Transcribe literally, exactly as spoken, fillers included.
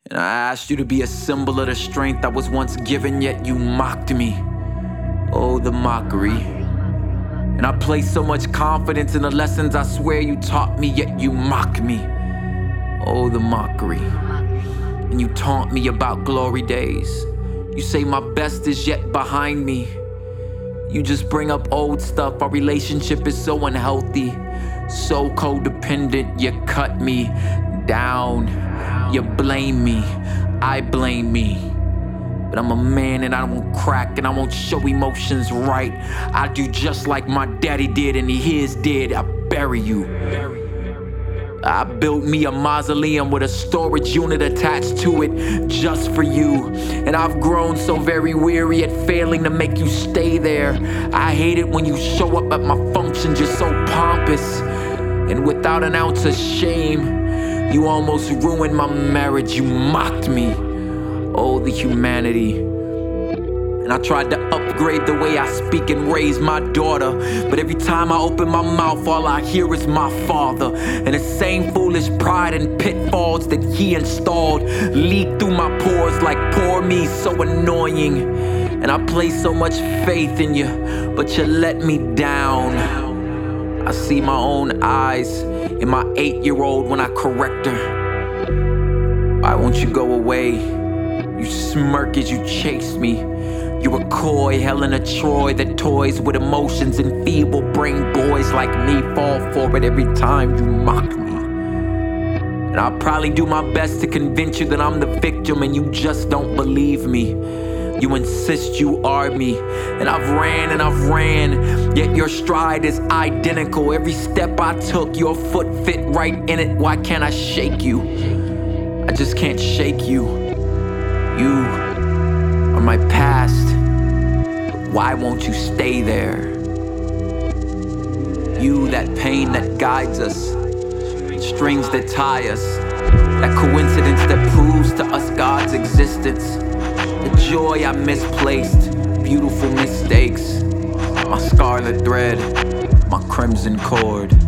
And I asked you to be a symbol of the strength I was once given, yet you mocked me. Oh, the mockery. And I placed so much confidence in the lessons I swear you taught me, yet you mock me. Oh, the mockery. And you taunt me about glory days. You say my best is yet behind me. You just bring up old stuff. Our relationship is so unhealthy, so codependent. You cut me down. You blame me. I blame me. But I'm a man and I won't crack and I won't show emotions right. I do just like my daddy did and his did. I bury you. I built me a mausoleum with a storage unit attached to it just for you. And I've grown so very weary at failing to make you stay there. I hate it when you show up at my functions, you're so pompous. And without an ounce of shame, you almost ruined my marriage. You mocked me. Oh, the humanity. And I tried to upgrade the way I speak and raise my daughter, but every time I open my mouth, all I hear is my father. And the same foolish pride and pitfalls that he installed leak through my pores like poor me, so annoying. And I place so much faith in you, but you let me down. I see my own eyes in my eight-year-old when I correct her. Why won't you go away? You smirk as you chase me. You're a coy Helena Troy that toys with emotions, and feeble brain boys like me fall for it every time you mock me. And I'll probably do my best to convince you that I'm the victim and you just don't believe me. You insist you are me, and I've ran and I've ran, yet your stride is identical. Every step I took, your foot fit right in it. Why can't I shake you? I just can't shake you. You are my past. Why won't you stay there? You, that pain that guides us, strings that tie us, that coincidence that proves to us God's existence, the joy I misplaced, beautiful mistakes, my scarlet thread, my crimson cord.